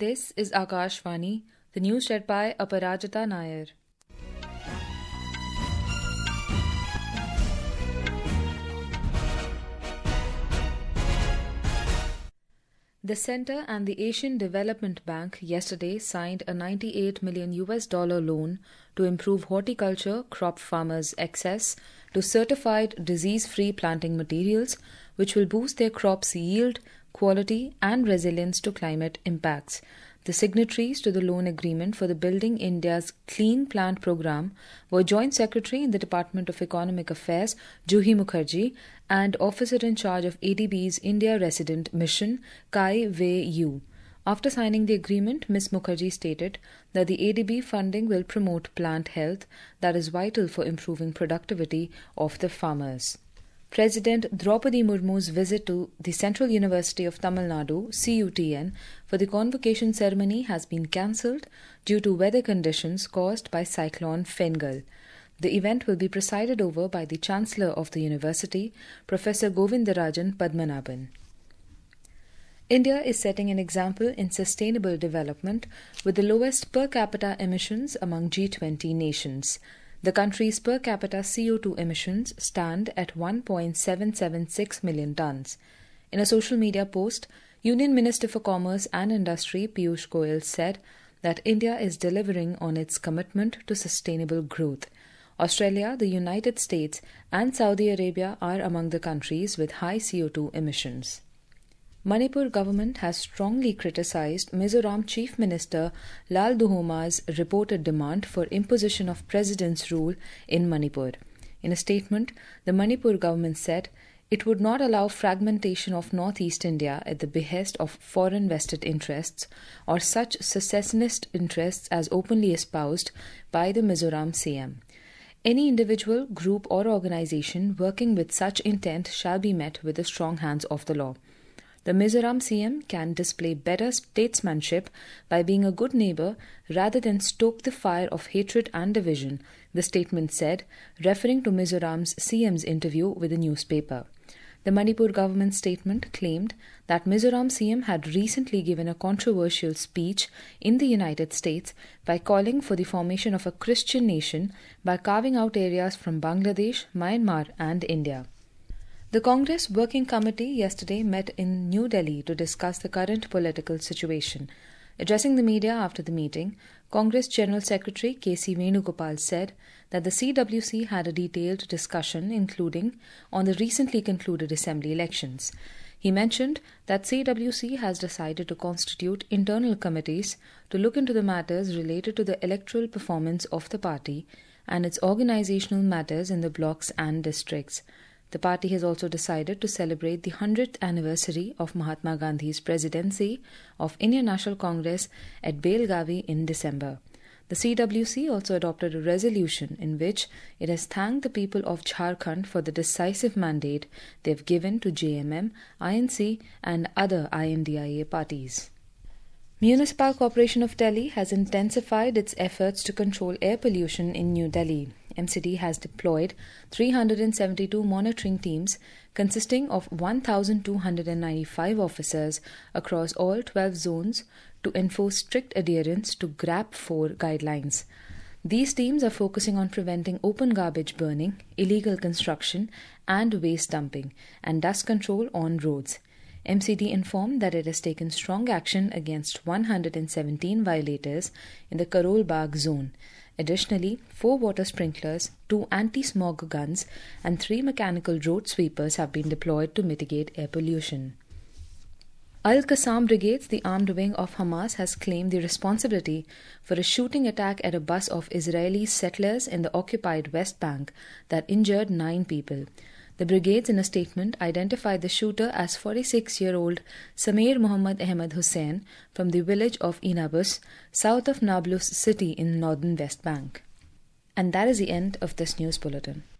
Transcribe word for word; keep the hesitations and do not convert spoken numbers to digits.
This is Akashvani, the news read by Aparajita Nair. The Centre and the Asian Development Bank yesterday signed a ninety-eight million U S dollar loan to improve horticulture crop farmers' access to certified disease-free planting materials, which will boost their crops' yield, quality, and resilience to climate impacts. The signatories to the loan agreement for the Building India's Clean Plant Programme were Joint Secretary in the Department of Economic Affairs, Juhi Mukherjee, and Officer in charge of A D B's India Resident Mission, Kai Wei Yu. After signing the agreement, Miz Mukherjee stated that the A D B funding will promote plant health that is vital for improving productivity of the farmers. President Draupadi Murmu's visit to the Central University of Tamil Nadu, C U T N, for the convocation ceremony has been cancelled due to weather conditions caused by Cyclone Fengal. The event will be presided over by the Chancellor of the University, Professor Govindarajan Padmanabhan. India is setting an example in sustainable development with the lowest per capita emissions among G twenty nations. The country's per capita C O two emissions stand at one point seven seven six million tons. In a social media post, Union Minister for Commerce and Industry Piyush Goyal said that India is delivering on its commitment to sustainable growth. Australia, the United States, and Saudi Arabia are among the countries with high C O two emissions. Manipur government has strongly criticized Mizoram Chief Minister Lal Duhoma's reported demand for imposition of president's rule in Manipur. In a statement, the Manipur government said it would not allow fragmentation of northeast India at the behest of foreign vested interests or such secessionist interests as openly espoused by the Mizoram C M. Any individual, group or organization working with such intent shall be met with the strong hands of the law. The Mizoram C M can display better statesmanship by being a good neighbor rather than stoke the fire of hatred and division, the statement said, referring to Mizoram's C M's interview with a newspaper. The Manipur government statement claimed that Mizoram C M had recently given a controversial speech in the United States by calling for the formation of a Christian nation by carving out areas from Bangladesh, Myanmar, and India. The Congress Working Committee yesterday met in New Delhi to discuss the current political situation. Addressing the media after the meeting, Congress General Secretary K C Venugopal said that the C W C had a detailed discussion, including on the recently concluded assembly elections. He mentioned that C W C has decided to constitute internal committees to look into the matters related to the electoral performance of the party and its organizational matters in the blocks and districts. The party has also decided to celebrate the one hundredth anniversary of Mahatma Gandhi's presidency of Indian National Congress at Belgavi in December. The C W C also adopted a resolution in which it has thanked the people of Jharkhand for the decisive mandate they have given to J M M, I N C and other I N D I A parties. Municipal Corporation of Delhi has intensified its efforts to control air pollution in New Delhi. M C D has deployed three hundred seventy-two monitoring teams consisting of one thousand two hundred ninety-five officers across all twelve zones to enforce strict adherence to GRAP four guidelines. These teams are focusing on preventing open garbage burning, illegal construction and waste dumping, and dust control on roads. M C D informed that it has taken strong action against one hundred seventeen violators in the Karol Bagh zone. Additionally, four water sprinklers, two anti-smog guns, and three mechanical road sweepers have been deployed to mitigate air pollution. Al-Qassam Brigades, the armed wing of Hamas, has claimed the responsibility for a shooting attack at a bus of Israeli settlers in the occupied West Bank that injured nine people. The brigades, in a statement, identified the shooter as forty-six-year-old Sameer Mohammad Ahmed Hussain from the village of Inabus, south of Nablus city in northern West Bank. And that is the end of this news bulletin.